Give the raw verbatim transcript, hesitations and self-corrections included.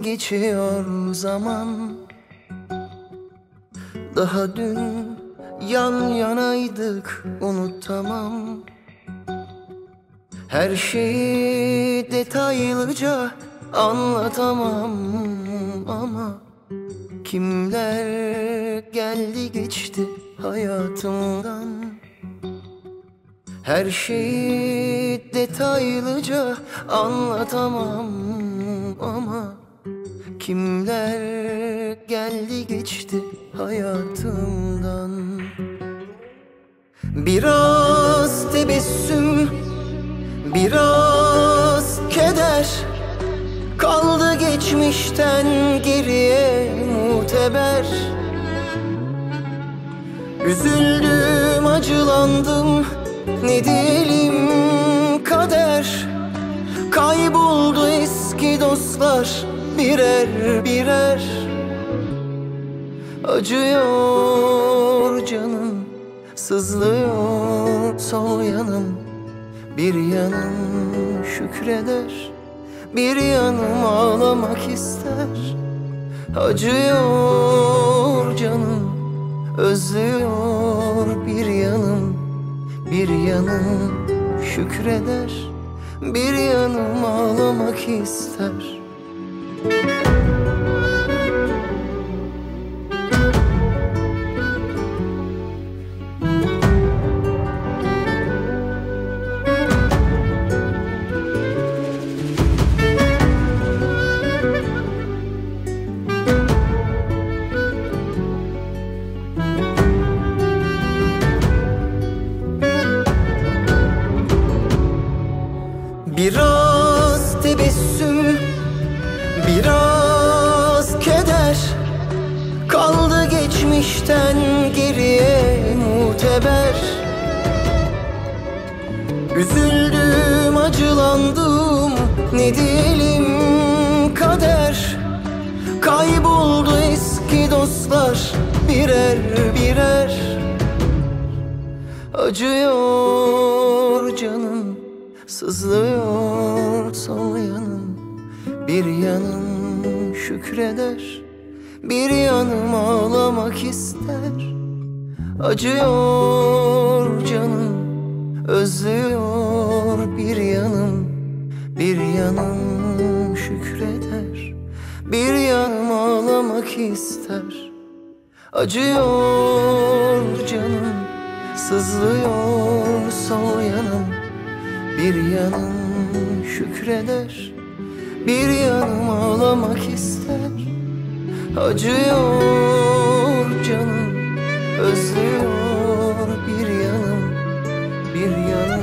geçiyor zaman. Daha dün yan yanaydık, unutamam. Her şeyi detaylıca anlatamam ama kimler geldi geçti hayatımdan. Her şeyi detaylıca anlatamam ama kimler geldi geçti hayatımdan. Biraz tebessüm, biraz keder kaldı geçmişten geriye muteber. Üzüldüm, acılandım, ne diyelim kader. Kayboldu eski dostlar birer birer. Acıyor canım, sızlıyor sol yanım. Bir yanım şükreder, bir yanım ağlamak ister. Acıyor canım, özlüyor bir yanım. Bir yanım şükreder, bir yanım ağlamak ister. Biraz tebessüm, biraz keder kaldı geçmişten geriye muteber. Üzüldüm, acılandım, ne diyelim kader. Kayboldu eski dostlar birer birer. Acıyor canım, sızlıyor sol yanım. Bir yanım şükreder, bir yanım ağlamak ister. Acıyor canım, özlüyor bir yanım. Bir yanım şükreder, bir yanım ağlamak ister. Acıyor canım, sızlıyor sol yanım. Bir yanım şükreder, bir yanım ağlamak ister. Acıyor canım, özlüyor bir yanım. Bir yanım